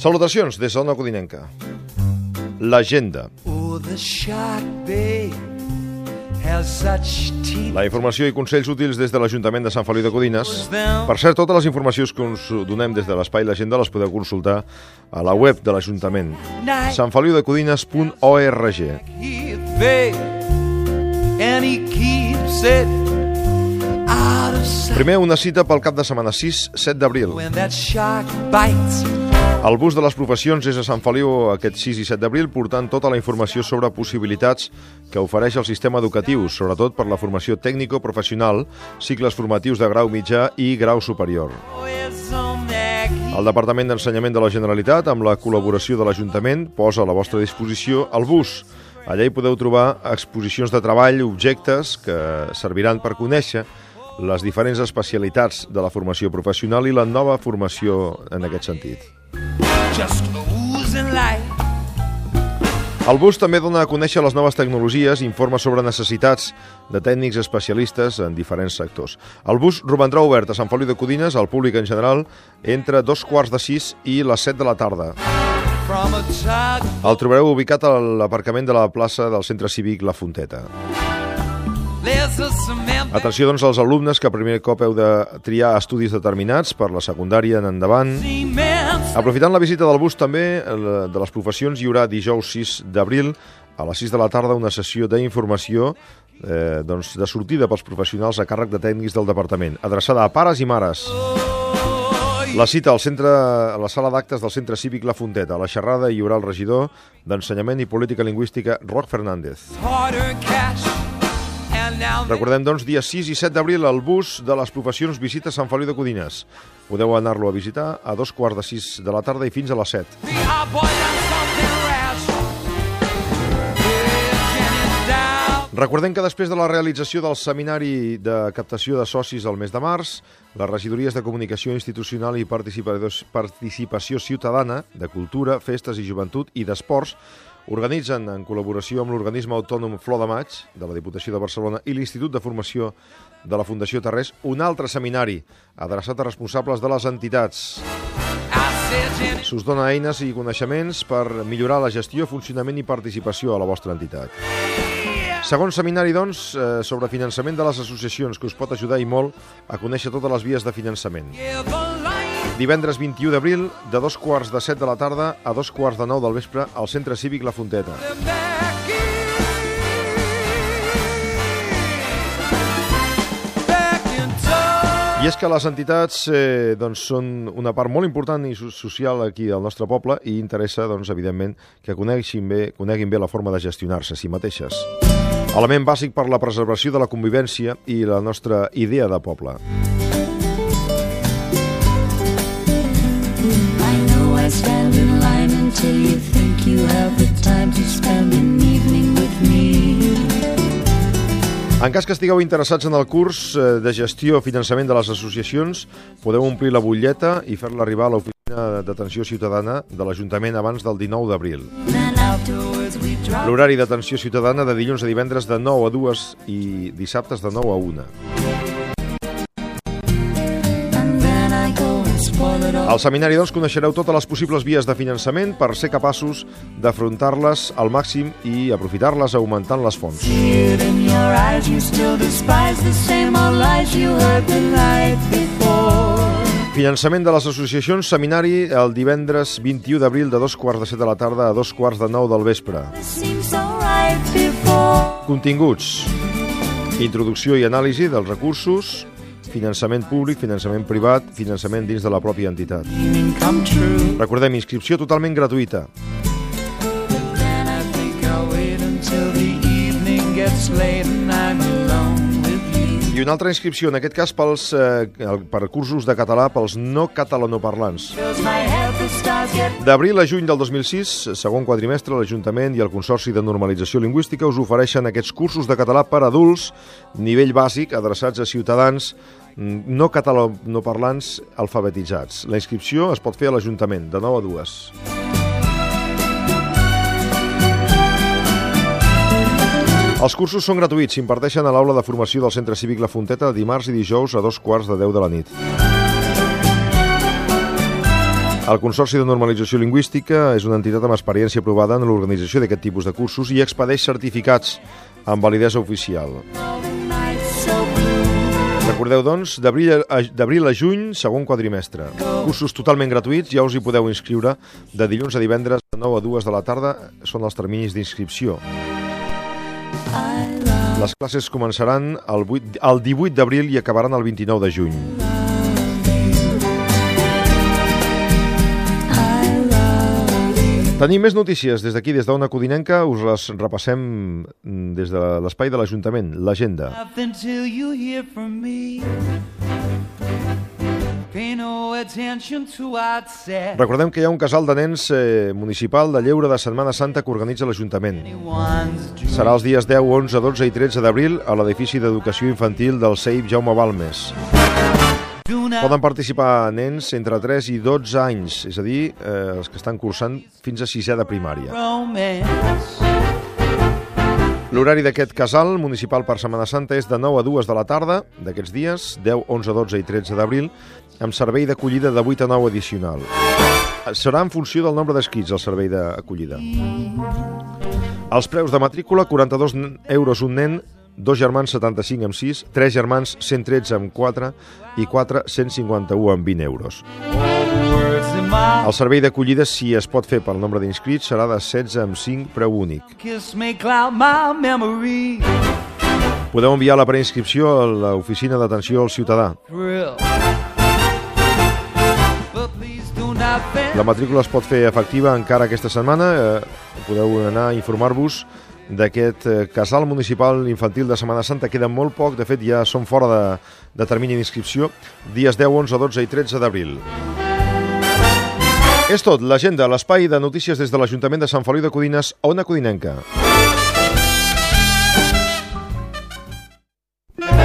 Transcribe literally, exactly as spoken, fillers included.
Salutacions des d'Ona Codinenca. L'agenda. La informació i consells útils des de l'Ajuntament de Sant Feliu de Codines. Per cert, totes les informacions que us donem des de l'espai L'Agenda les podeu consultar a la web de l'Ajuntament, sant feliu de codines punt org. Primer, una cita pel cap de setmana sis set d'abril. El bus de les professions és a Sant Feliu aquest sis i set d'abril, portant tota la informació sobre possibilitats que ofereix el sistema educatiu, sobretot per la formació tècnico-professional, cicles formatius de grau mitjà i grau superior. El Departament d'Ensenyament de la Generalitat, amb la col·laboració de l'Ajuntament, posa a la vostra disposició el bus. Allà hi podeu trobar exposicions de treball, objectes que serviran per conèixer les diferents especialitats de la formació professional i la nova formació en aquest sentit. El bus també dona a conèixer les noves tecnologies i informa sobre necessitats de tècnics especialistes en diferents sectors. El bus romandrà obert a Sant Feliu de Codines al públic en general entre dos quarts de sis i les set de la tarda. El trobareu ubicat a l'aparcament de la plaça del Centre Cívic La Fonteta. Atenció, doncs, als alumnes que primer cop heu de triar estudis determinats per la secundària en endavant. Aprofitant la visita del bus també de les professions, hi haurà dijous sis d'abril a les sis de la tarda una sessió d'informació eh, doncs, de sortida pels professionals a càrrec de tècnics del departament, adreçada a pares i mares. La cita al centre, a la sala d'actes del Centre Cívic La Fonteta. A la xerrada hi haurà el regidor d'Ensenyament i Política Lingüística, Roc Fernández. Recordem, doncs, dia sis i set d'abril el bus de les professions visita Sant Feliu de Codines. Podeu anar-lo a visitar a dos quarts de sis de la tarda i fins a les set. Recordem que després de la realització del seminari de captació de socis al mes de març, les regidories de Comunicació Institucional i Participació Ciutadana, de Cultura, Festes i Joventut i d'Esports organitzen, en col·laboració amb l'organisme autònom Flor de Maig, de la Diputació de Barcelona, i l'Institut de Formació de la Fundació Terrés, un altre seminari adreçat a responsables de les entitats. S'us dona eines i coneixements per millorar la gestió, funcionament i participació a la vostra entitat. Segon seminari, doncs, sobre finançament de les associacions, que us pot ajudar i molt a conèixer totes les vies de finançament. Divendres vint-i-u d'abril, de dos quarts de set de la tarda a dos quarts de nou del vespre, al Centre Cívic La Fonteta. I és que les entitats eh, doncs, són una part molt important i social aquí al nostre poble i interessa, doncs, evidentment, que coneguin bé, coneguin bé la forma de gestionar-se a si mateixes. Element bàsic per la preservació de la convivència i la nostra idea de poble. I stand in line until you think you have the time to spend an evening with me. En cas que estigueu interessats en el curs de gestió i finançament de les associacions, podeu omplir la butlleta i fer-la arribar a l'oficina d'atenció ciutadana de l'Ajuntament abans del dinou d'abril. L'horari d'atenció ciutadana de dilluns a divendres de nou a dues i dissabtes de nou a una. Al seminari, doncs, coneixereu totes les possibles vies de finançament per ser capaços d'afrontar-les al màxim i aprofitar-les augmentant les fonts. Finançament de les associacions, seminari el divendres vint-i-u d'abril de dos quarts de set de la tarda a dos quarts de nou del vespre. Continguts: introducció i anàlisi dels recursos, finançament públic, finançament privat, finançament dins de la pròpia entitat. Recordem, inscripció totalment gratuïta. I una altra inscripció, en aquest cas pels, eh, per cursos de català pels no catalanoparlants. D'abril a juny del dos mil sis, segon quadrimestre, l'Ajuntament i el Consorci de Normalització Lingüística us ofereixen aquests cursos de català per adults, nivell bàsic, adreçats a ciutadans no catalanoparlants alfabetitzats. La inscripció es pot fer a l'Ajuntament, de nou a dues. Els cursos són gratuïts, s'imparteixen a l'aula de formació del Centre Cívic La Fonteta dimarts i dijous a dos quarts de deu de la nit. El Consorci de Normalització Lingüística és una entitat amb experiència provada en l'organització d'aquest tipus de cursos i expedeix certificats amb validesa oficial. Recordeu, doncs, d'abril a, d'abril a juny, segon quadrimestre. Cursos totalment gratuïts, ja us hi podeu inscriure de dilluns a divendres de nou a dues de la tarda, són els terminis d'inscripció. Les classes començaran el, vuit, el divuit d'abril i acabaran el vint-i-nou de juny. Tenim més notícies des d'aquí, des d'Ona Codinenca, us les repassem des de l'espai de l'Ajuntament, l'agenda. Recordem que hi ha un casal de nens eh, municipal de lleure de Setmana Santa que organitza l'Ajuntament. Serà els dies deu, onze, dotze i tretze d'abril a l'edifici d'educació infantil del C E I P Jaume Balmes. Poden participar nens entre tres i dotze anys, és a dir, eh, els que estan cursant fins a sisè de primària. L'horari d'aquest casal municipal per Setmana Santa és de nou a dues de la tarda, d'aquests dies, deu, onze, dotze i tretze d'abril, amb servei d'acollida de vuit a nou addicional. Serà en funció del nombre d'escrits, el servei d'acollida. Els preus de matrícula, quaranta-dos euros un nen, dos germans setanta-cinc amb sis, tres germans cent tretze amb quatre i quatre cent cinquanta-u amb vint euros. El servei d'acollida, si es pot fer pel nombre d'inscrits, serà de setze amb cinc, preu únic. Podeu enviar la preinscripció a l'oficina d'atenció al ciutadà. La matrícula es pot fer efectiva encara aquesta setmana. Podeu anar a informar-vos d'aquest casal municipal infantil de Setmana Santa. Queda molt poc, de fet ja són fora de, de termini d'inscripció, dies deu, onze, dotze i tretze d'abril. És tot, l'agenda, l'espai de notícies des de l'Ajuntament de Sant Feliu de Codines, Ona Codinenca.